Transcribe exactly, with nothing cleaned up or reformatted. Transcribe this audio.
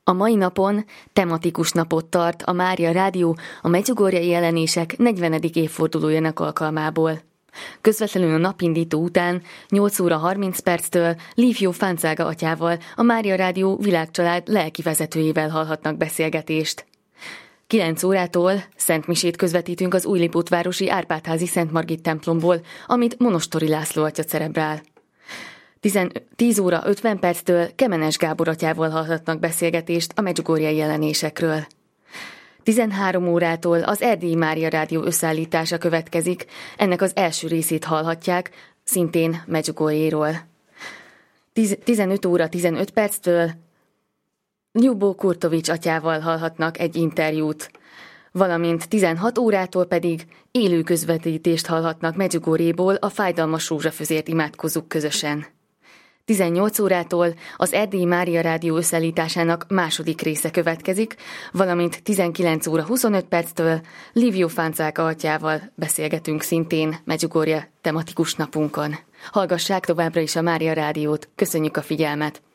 A mai napon tematikus napot tart a Mária Rádió a medjugorjai jelenések negyvenedik évfordulójának alkalmából. Közvetlenül a napindító után nyolc óra harminc perctől Lívjó Fáncága atyával, a Mária Rádió világcsalád lelki vezetőjével hallhatnak beszélgetést. kilenc órától szentmisét közvetítünk az Újlipótvárosi Árpád-házi Szent Margit templomból, amit Monostori László atya cerebrál. tíz óra ötven perctől Kemenes Gábor atyával hallhatnak beszélgetést a medjugorjai jelenésekről. tizenhárom órától az Erdélyi Mária Rádió összeállítása következik, ennek az első részét hallhatják, szintén Medjugorjéról. tizenöt óra tizenöt perctől Ljubó Kurtovics atyával hallhatnak egy interjút, valamint tizenhat órától pedig élő közvetítést hallhatnak Medjugorjéból, a Fájdalmas rózsafözért imádkozzuk közösen. tizennyolc órától az Erdélyi Mária Rádió összeállításának második része következik, valamint tizenkilenc óra huszonöt perctől Lívjó Fáncága atyával beszélgetünk szintén Medjugorje tematikus napunkon. Hallgassák továbbra is a Mária Rádiót, köszönjük a figyelmet!